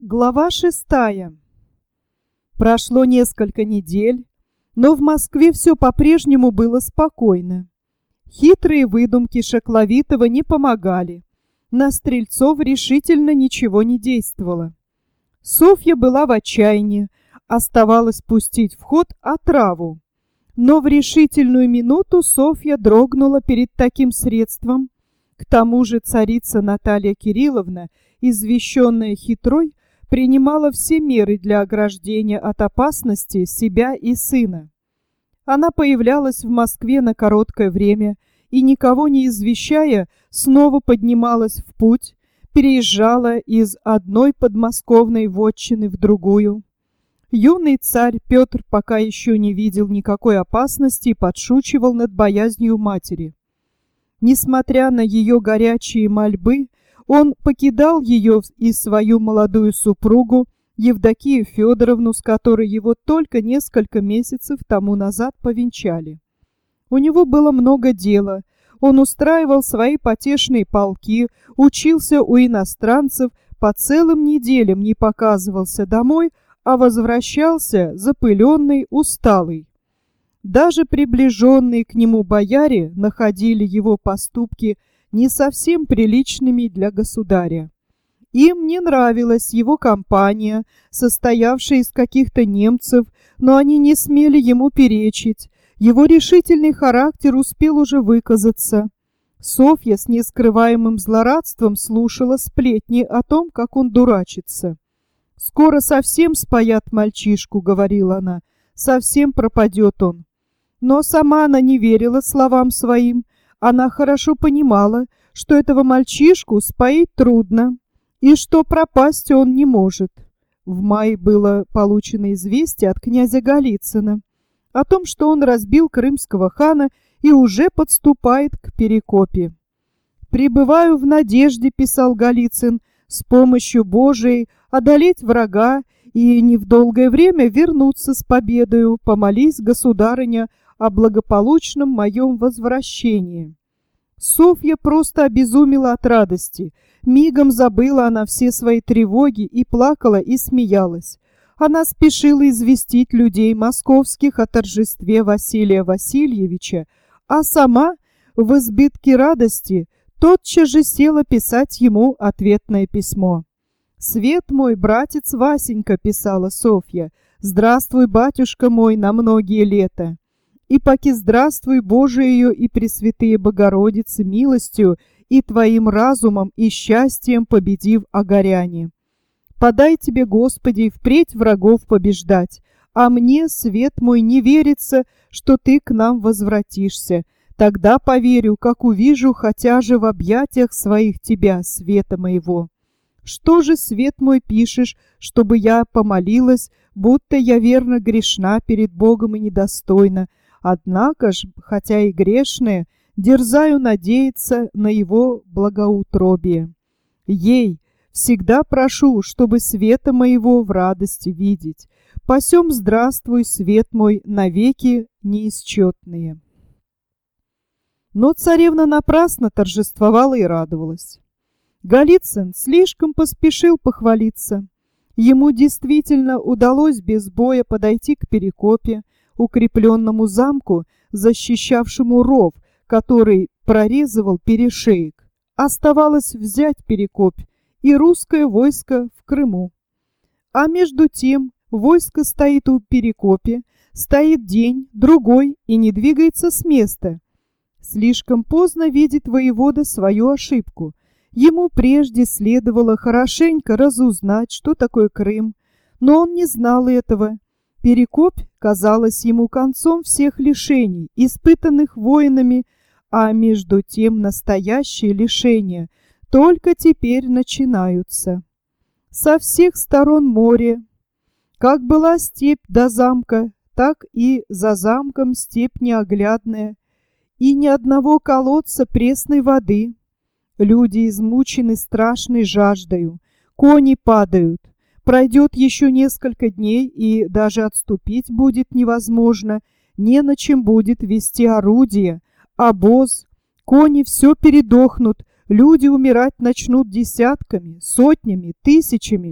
Глава 6. Прошло несколько недель, но в Москве все по-прежнему было спокойно. Хитрые выдумки Шакловитова не помогали. На Стрельцов решительно ничего не действовало. Софья была в отчаянии, оставалось пустить в ход отраву. Но в решительную минуту Софья дрогнула перед таким средством. К тому же царица Наталья Кирилловна, извещенная хитрой, принимала все меры для ограждения от опасности себя и сына. Она появлялась в Москве на короткое время и, никого не извещая, снова поднималась в путь, переезжала из одной подмосковной вотчины в другую. Юный царь Петр пока еще не видел никакой опасности и подшучивал над боязнью матери. Несмотря на ее горячие мольбы, он покидал ее и свою молодую супругу, Евдокию Федоровну, с которой его только несколько месяцев тому назад повенчали. У него было много дела. Он устраивал свои потешные полки, учился у иностранцев, по целым неделям не показывался домой, а возвращался запыленный, усталый. Даже приближенные к нему бояре находили его поступки не совсем приличными для государя. Им не нравилась его компания, состоявшая из каких-то немцев, но они не смели ему перечить. Его решительный характер успел уже выказаться. Софья с нескрываемым злорадством слушала сплетни о том, как он дурачится. «Скоро совсем споят мальчишку», — говорила она, — «совсем пропадет он». Но сама она не верила словам своим. Она хорошо понимала, что этого мальчишку споить трудно и что пропасть он не может. В мае было получено известие от князя Голицына о том, что он разбил крымского хана и уже подступает к Перекопе. «Пребываю в надежде», — писал Голицын, — «с помощью Божией одолеть врага и не в долгое время вернуться с победою. Помолись, государыня, о благополучном моем возвращении». Софья просто обезумела от радости. Мигом забыла она все свои тревоги и плакала, и смеялась. Она спешила известить людей московских о торжестве Василия Васильевича, а сама, в избытке радости, тотчас же села писать ему ответное письмо. «Свет мой, братец Васенька», — писала Софья, — «здравствуй, батюшка мой, на многие лета. И паки здравствуй, Божиею и Пресвятые Богородицы, милостью и Твоим разумом и счастьем победив огоряне. Подай Тебе, Господи, впредь врагов побеждать, а мне, свет мой, не верится, что Ты к нам возвратишься. Тогда поверю, как увижу, хотя же в объятиях своих Тебя, света моего. Что же, свет мой, пишешь, чтобы я помолилась, будто я верно грешна перед Богом и недостойна, однако ж, хотя и грешная, дерзаю надеяться на Его благоутробие. Ей всегда прошу, чтобы света моего в радости видеть. Посем здравствуй, свет мой, навеки неисчетные». Но царевна напрасно торжествовала и радовалась. Голицын слишком поспешил похвалиться. Ему действительно удалось без боя подойти к Перекопе, укрепленному замку, защищавшему ров, который прорезывал перешеек. Оставалось взять Перекопь и русское войско в Крыму. А между тем войско стоит у Перекопе, стоит день, другой и не двигается с места. Слишком поздно видит воевода свою ошибку. Ему прежде следовало хорошенько разузнать, что такое Крым, но он не знал этого. Перекопь казалась ему концом всех лишений, испытанных воинами, а между тем настоящие лишения только теперь начинаются. Со всех сторон море. Как была степь до замка, так и за замком степь неоглядная, и ни одного колодца пресной воды. Люди измучены страшной жаждою, кони падают. Пройдет еще несколько дней, и даже отступить будет невозможно, не на чем будет вести орудие, обоз, кони все передохнут, люди умирать начнут десятками, сотнями, тысячами.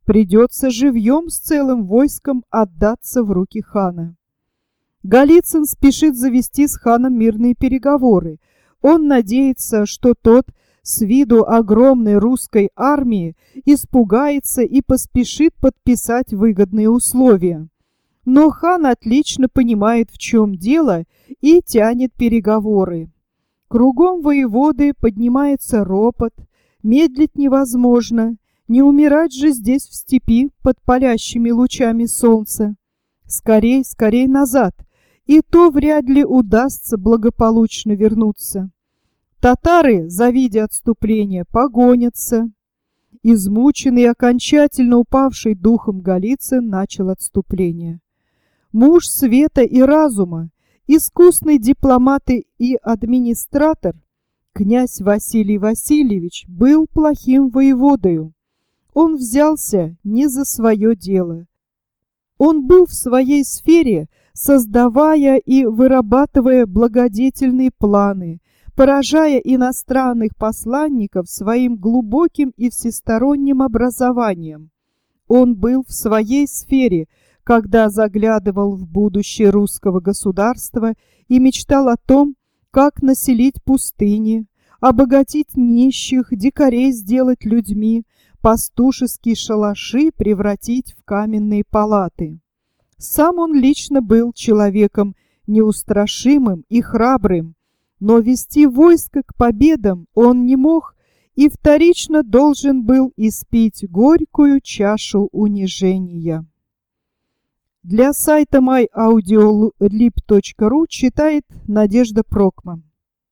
Придется живьем с целым войском отдаться в руки хана. Голицын спешит завести с ханом мирные переговоры. Он надеется, что тот с виду огромной русской армии испугается и поспешит подписать выгодные условия. Но хан отлично понимает, в чем дело, и тянет переговоры. Кругом воеводы поднимается ропот, медлить невозможно, не умирать же здесь в степи под палящими лучами солнца. Скорей, скорей назад, и то вряд ли удастся благополучно вернуться. Татары, завидя отступление, погонятся. Измученный и окончательно упавший духом Голицын начал отступление. Муж света и разума, искусный дипломат и администратор, князь Василий Васильевич был плохим воеводою. Он взялся не за свое дело. Он был в своей сфере, создавая и вырабатывая благодетельные планы, поражая иностранных посланников своим глубоким и всесторонним образованием. Он был в своей сфере, когда заглядывал в будущее русского государства и мечтал о том, как населить пустыни, обогатить нищих, дикарей сделать людьми, пастушеские шалаши превратить в каменные палаты. Сам он лично был человеком неустрашимым и храбрым, но вести войско к победам он не мог и вторично должен был испить горькую чашу унижения. Для сайта myaudiolib.ru читает Надежда Прокман.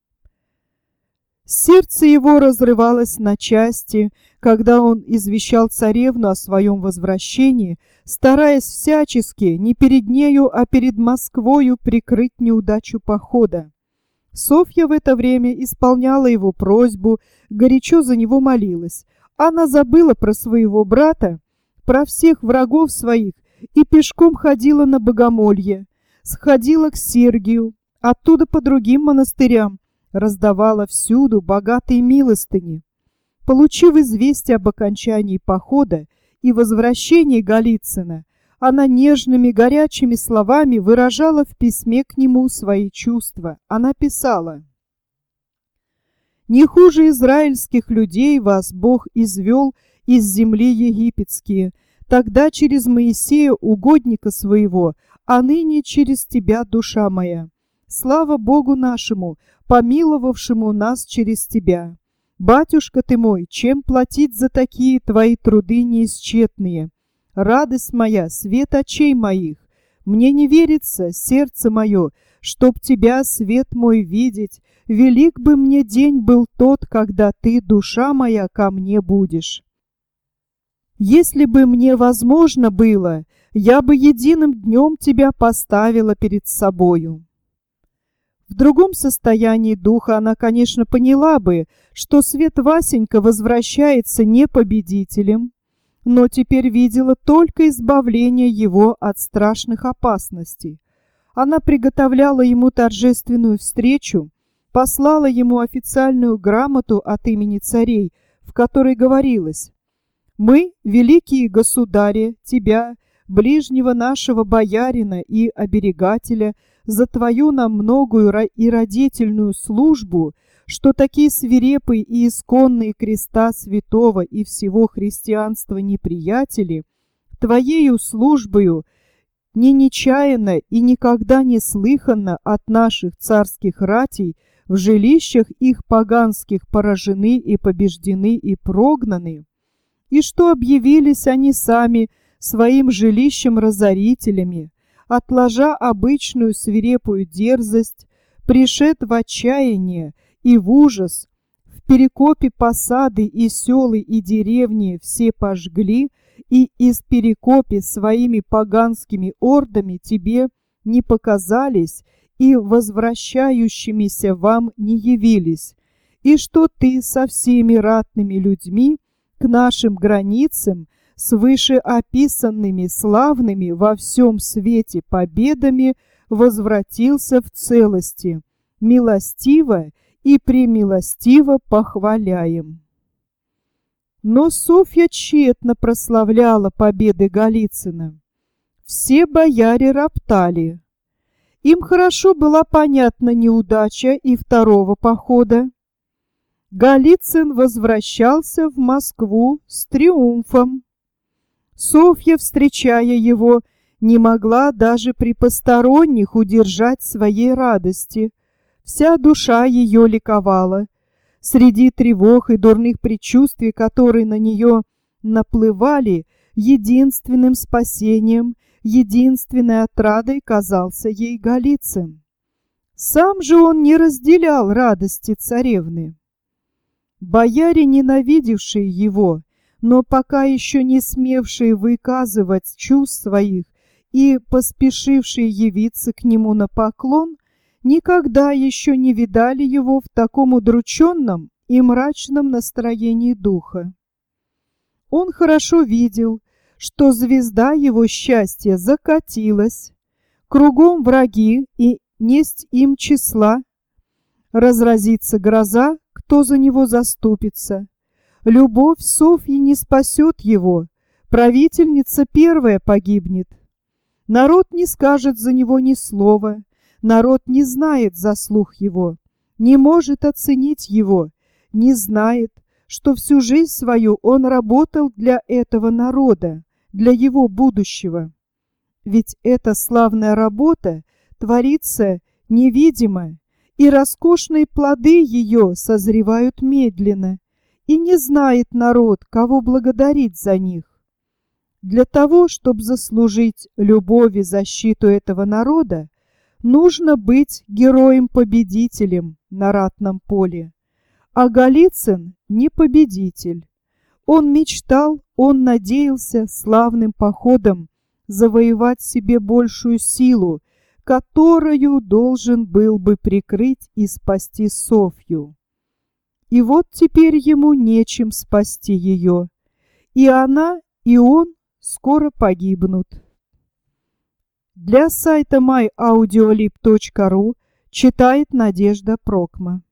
Сердце его разрывалось на части, когда он извещал царевну о своем возвращении, стараясь всячески не перед нею, а перед Москвою прикрыть неудачу похода. Софья в это время исполняла его просьбу, горячо за него молилась. Она забыла про своего брата, про всех врагов своих и пешком ходила на богомолье, сходила к Сергию, оттуда по другим монастырям, раздавала всюду богатые милостыни. Получив известие об окончании похода и возвращении Голицына, она нежными горячими словами выражала в письме к нему свои чувства. Она писала: «Не хуже израильских людей вас Бог извел из земли египетские, тогда через Моисея, угодника своего, а ныне через тебя, душа моя. Слава Богу нашему, помиловавшему нас через тебя. Батюшка ты мой, чем платить за такие твои труды неисчетные? Радость моя, свет очей моих. Мне не верится, сердце мое, чтоб тебя, свет мой, видеть. Велик бы мне день был тот, когда ты, душа моя, ко мне будешь. Если бы мне возможно было, я бы единым днем тебя поставила перед собою». В другом состоянии духа она, конечно, поняла бы, что свет Васенька возвращается не победителем, но теперь видела только избавление его от страшных опасностей. Она приготовляла ему торжественную встречу, послала ему официальную грамоту от имени царей, в которой говорилось: «Мы, великие государи, тебя, ближнего нашего боярина и оберегателя, за твою нам многую и родительную службу, что такие свирепые и исконные креста святого и всего христианства неприятели, твоею службою не нечаянно и никогда не слыханно от наших царских ратей в жилищах их поганских поражены и побеждены и прогнаны, и что объявились они сами своим жилищем разорителями, отложа обычную свирепую дерзость, пришед в отчаяние и в ужас, в перекопе посады и селы и деревни все пожгли, и из перекопе своими поганскими ордами тебе не показались и возвращающимися вам не явились, и что ты со всеми ратными людьми к нашим границам с вышеописанными славными во всем свете победами возвратился в целости, милостиво и премилостиво похваляем». Но Софья тщетно прославляла победы Голицына. Все бояре роптали. Им хорошо была понятна неудача и второго похода. Голицын возвращался в Москву с триумфом. Софья, встречая его, не могла даже при посторонних удержать своей радости. Вся душа ее ликовала. Среди тревог и дурных предчувствий, которые на нее наплывали, единственным спасением, единственной отрадой казался ей Голицын. Сам же он не разделял радости царевны. Бояре, ненавидевшие его, но пока еще не смевшие выказывать чувств своих и поспешившие явиться к нему на поклон, никогда еще не видали его в таком удрученном и мрачном настроении духа. Он хорошо видел, что звезда его счастья закатилась, кругом враги и несть им числа. Разразится гроза, кто за него заступится. Любовь Софьи не спасет его, правительница первая погибнет. Народ не скажет за него ни слова, народ не знает заслуг его, не может оценить его, не знает, что всю жизнь свою он работал для этого народа, для его будущего. Ведь эта славная работа творится невидимо, и роскошные плоды ее созревают медленно, и не знает народ, кого благодарить за них. Для того, чтобы заслужить любовь и защиту этого народа, нужно быть героем-победителем на ратном поле. А Голицын не победитель. Он мечтал, он надеялся славным походом завоевать себе большую силу, которую должен был бы прикрыть и спасти Софью. И вот теперь ему нечем спасти ее. И она, и он скоро погибнут. Для сайта myaudiolib.ru читает Надежда Прокма.